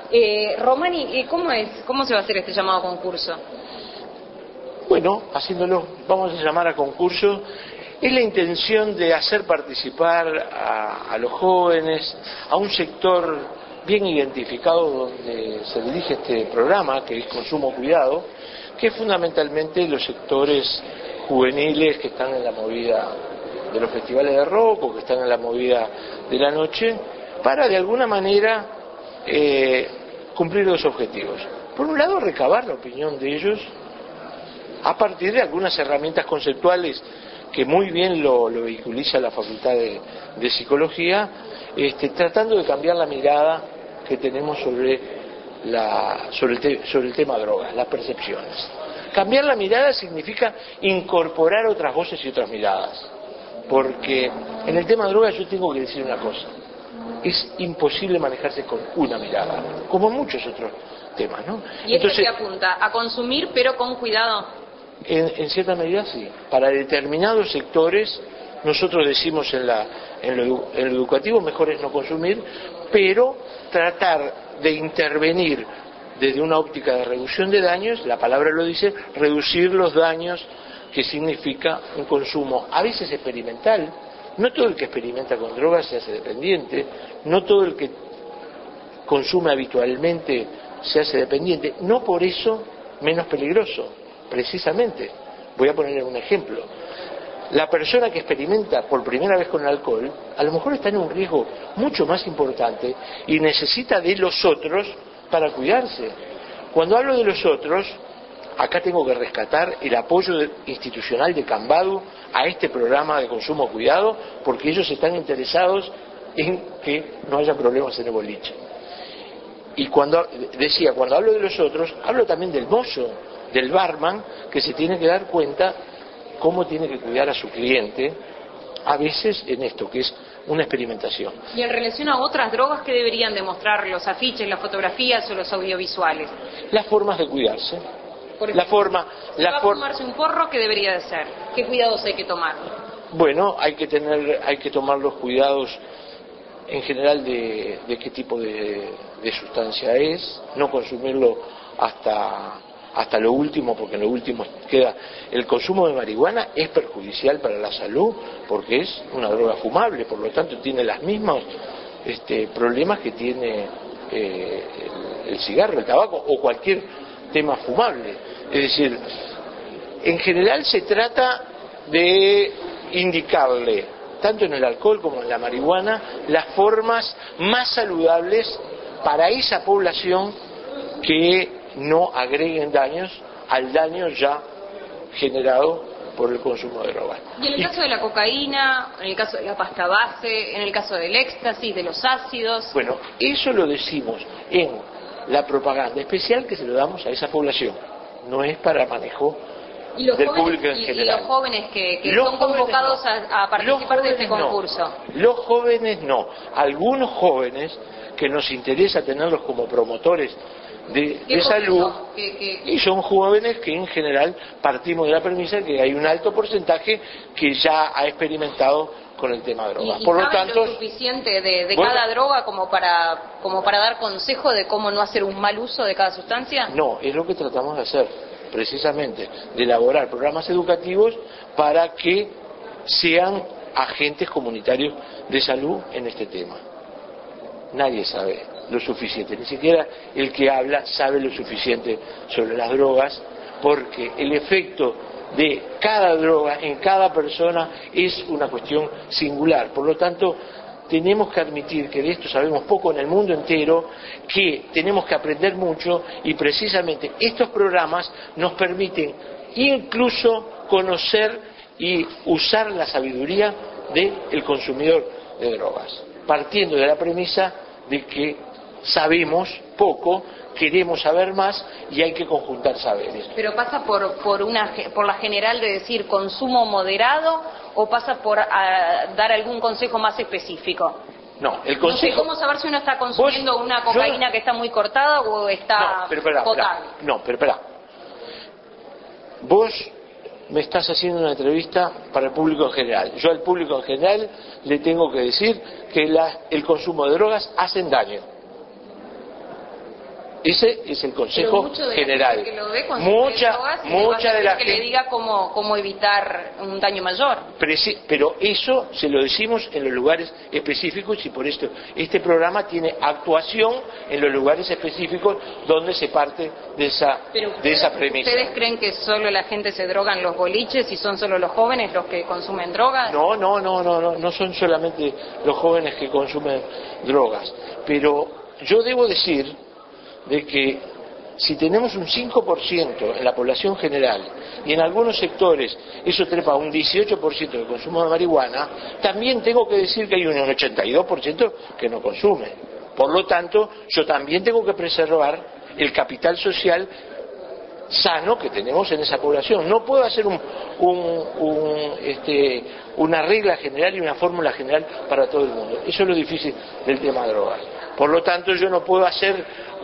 Romani, ¿cómo se va a hacer este llamado a concurso? Bueno, vamos a llamar a concurso. Es la intención de hacer participar a los jóvenes, a un sector bien identificado donde se dirige este programa, que es Consumo Cuidado, que es fundamentalmente los sectores juveniles que están en la movida de los festivales de rock o que están en la movida de la noche, para de alguna manera cumplir dos objetivos. Por un lado, recabar la opinión de ellos a partir de algunas herramientas conceptuales que muy bien lo vehiculiza la Facultad de Psicología, tratando de cambiar la mirada que tenemos sobre el tema drogas, las percepciones. Cambiar la mirada significa incorporar otras voces y otras miradas, porque en el tema drogas yo tengo que decir una cosa: es imposible manejarse con una mirada, como muchos otros temas, ¿no? ¿Y entonces qué apunta? ¿A consumir pero con cuidado? En cierta medida sí. Para determinados sectores, nosotros decimos en lo educativo, mejor es no consumir, pero tratar de intervenir desde una óptica de reducción de daños. La palabra lo dice, reducir los daños que significa un consumo a veces experimental. No todo el que experimenta con drogas se hace dependiente, no todo el que consume habitualmente se hace dependiente, no por eso menos peligroso. Precisamente, voy a ponerle un ejemplo. La persona que experimenta por primera vez con el alcohol, a lo mejor está en un riesgo mucho más importante y necesita de los otros para cuidarse. Cuando hablo de los otros, acá tengo que rescatar el apoyo institucional de Cambadu a este programa de consumo cuidado, porque ellos están interesados en que no haya problemas en el boliche. Y cuando hablo de los otros, hablo también del mozo, del barman, que se tiene que dar cuenta cómo tiene que cuidar a su cliente, a veces en esto, que es una experimentación. Y en relación a otras drogas, ¿qué deberían demostrar los afiches, las fotografías o los audiovisuales? Las formas de cuidarse. Por ejemplo, si va a fumarse un porro, ¿qué debería de ser? ¿Qué cuidados hay que tomar? Bueno, hay que tomar los cuidados en general de qué tipo de sustancia es, no consumirlo hasta lo último, porque en lo último queda. El consumo de marihuana es perjudicial para la salud porque es una droga fumable, por lo tanto tiene los mismos problemas que tiene el cigarro, el tabaco o cualquier tema fumable. Es decir, en general se trata de indicarle, tanto en el alcohol como en la marihuana, las formas más saludables para esa población que no agreguen daños al daño ya generado por el consumo de drogas. Y en el caso de la cocaína, en el caso de la pasta base, en el caso del éxtasis, de los ácidos... Bueno, eso lo decimos en la propaganda especial que se lo damos a esa población, no es para manejo del público en general. ¿Y los jóvenes que son convocados a participar de este concurso? No. Los jóvenes no. Algunos jóvenes que nos interesa tenerlos como promotores de salud, y son jóvenes que en general partimos de la premisa que hay un alto porcentaje que ya ha experimentado con el tema de drogas. Por lo tanto, lo suficiente de cada droga como para dar consejo de cómo no hacer un mal uso de cada sustancia? No, es lo que tratamos de hacer, precisamente, de elaborar programas educativos para que sean agentes comunitarios de salud en este tema. Nadie sabe lo suficiente, ni siquiera el que habla sabe lo suficiente sobre las drogas, porque el efecto de cada droga en cada persona es una cuestión singular. Por lo tanto, tenemos que admitir que de esto sabemos poco en el mundo entero, que tenemos que aprender mucho, y precisamente estos programas nos permiten incluso conocer y usar la sabiduría del consumidor de drogas, partiendo de la premisa de que sabemos poco, queremos saber más y hay que conjuntar saberes. ¿Pero pasa por la general de decir consumo moderado o pasa por dar algún consejo más específico? No, el consejo... No sé cómo saber si uno está consumiendo una cocaína que está muy cortada o está potable. No, pero espera. Vos me estás haciendo una entrevista para el público en general. Yo al público en general le tengo que decir que el consumo de drogas hacen daño. Ese es el consejo general. Mucha de la gente que le diga cómo evitar un daño mayor. Pero eso se lo decimos en los lugares específicos y por esto este programa tiene actuación en los lugares específicos donde se parte de esa premisa. ¿Ustedes creen que solo la gente se droga en los boliches y son solo los jóvenes los que consumen drogas? No son solamente los jóvenes que consumen drogas, pero yo debo decir de que si tenemos un 5% en la población general y en algunos sectores eso trepa a un 18% de consumo de marihuana, también tengo que decir que hay un 82% que no consume. Por lo tanto, yo también tengo que preservar el capital social sano que tenemos en esa población. No puedo hacer una regla general y una fórmula general para todo el mundo. Eso es lo difícil del tema de drogas. Por lo tanto, yo no puedo hacer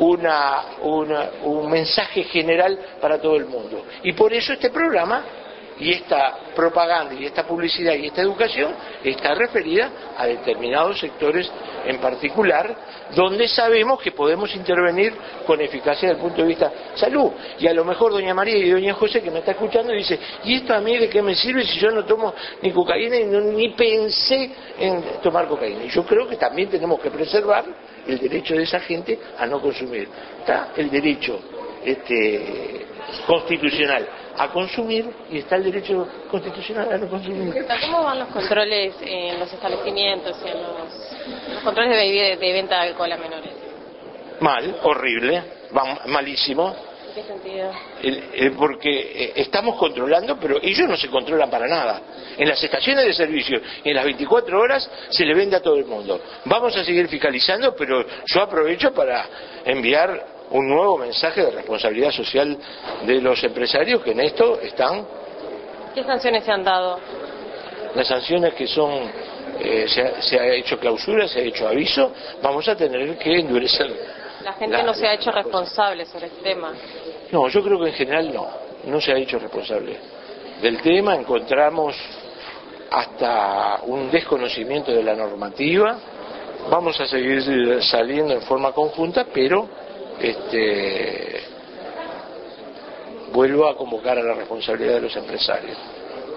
un mensaje general para todo el mundo. Y por eso este programa y esta propaganda y esta publicidad y esta educación está referida a determinados sectores en particular, donde sabemos que podemos intervenir con eficacia desde el punto de vista salud. Y a lo mejor doña María y doña José, que me está escuchando, dice, ¿y esto a mí de qué me sirve si yo no tomo ni cocaína y ni pensé en tomar cocaína? Y yo creo que también tenemos que preservar el derecho de esa gente a no consumir. Está el derecho constitucional a consumir y está el derecho constitucional a no consumir. ¿Cómo van los controles en los establecimientos y en los controles de venta de alcohol a menores? Mal, horrible, malísimo. ¿En qué sentido? Porque estamos controlando, pero ellos no se controlan para nada. En las estaciones de servicio y en las 24 horas se le vende a todo el mundo. Vamos a seguir fiscalizando, pero yo aprovecho para enviar un nuevo mensaje de responsabilidad social de los empresarios que en esto están. ¿Qué sanciones se han dado? Las sanciones que son, se ha hecho clausura, se ha hecho aviso, vamos a tener que endurecer. La gente no se ha hecho responsable sobre este tema. No, yo creo que en general no se ha hecho responsable del tema. Encontramos hasta un desconocimiento de la normativa. Vamos a seguir saliendo en forma conjunta, pero vuelvo a convocar a la responsabilidad de los empresarios.